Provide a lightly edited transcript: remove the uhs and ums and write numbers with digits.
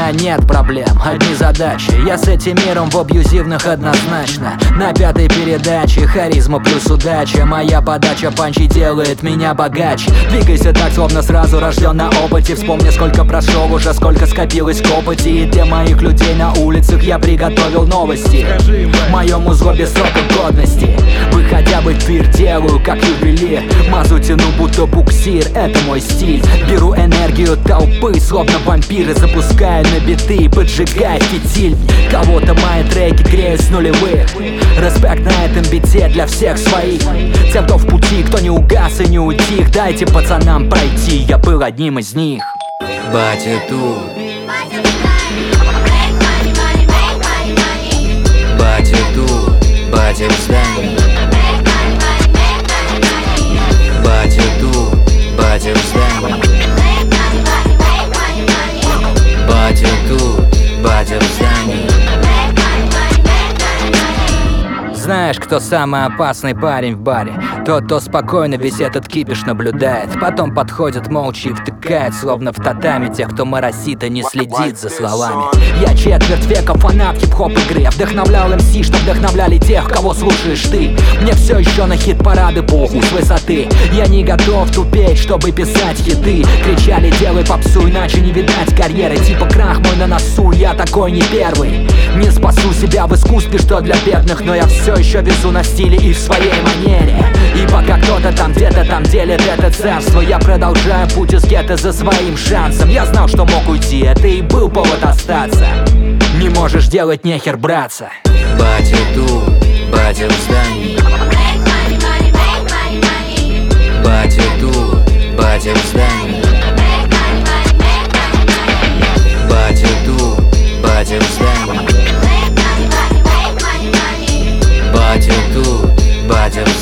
меня нет проблем, одни задачи. Я с этим миром в абьюзивных однозначно. На пятой передаче харизма плюс удача. Моя подача панчи делает меня богаче. Двигайся так, словно сразу рожден на опыте. Вспомни, сколько прошел уже, сколько скопилось копоти. И для моих людей на улицах я приготовил новости. Моему злобе сроков годности. Выходя в эфир, делаю как ювелир. Мазу тяну, будто буксир, это мой стиль. Беру энергию толпы, словно вампиры. Запускаю на биты, поджигая фитиль. Кого-то мои треки греют с нулевых. Респект на этом бите для всех своих. Тем, кто в пути, кто не угас и не утих. Дайте пацанам пройти, я был одним из них. Батя тут, батя тут, батя в здании. Батя тут, батя в здании. Батя тут, батя в здании. Знаешь, кто самый опасный парень в баре? Тот, кто спокойно весь этот кипиш наблюдает. Потом подходит молча и втыкает, словно в татами, тех, кто моросит и не следит за словами. Я четверть века фанат хип-хоп игры. Я вдохновлял МС, что вдохновляли тех, кого слушаешь ты. Мне все еще на хит-парады похуй с высоты. Я не готов тупеть, чтобы писать хиты. Кричали, делай попсу, иначе не видать карьеры. Типа крах мой на носу, я такой не первый. Не спасу себя в искусстве, что для бедных, но я все еще везу на стиле и в своей манере. И пока кто-то там где-то там делит это царство, я продолжаю путь из гетто за своим шансом. Я знал, что мог уйти, это и был повод остаться. Не можешь делать, нехер браться. Батя тут, батя в здании. Батя тут, батя в здании. Батя тут, батя в здании. Батя тут, батя в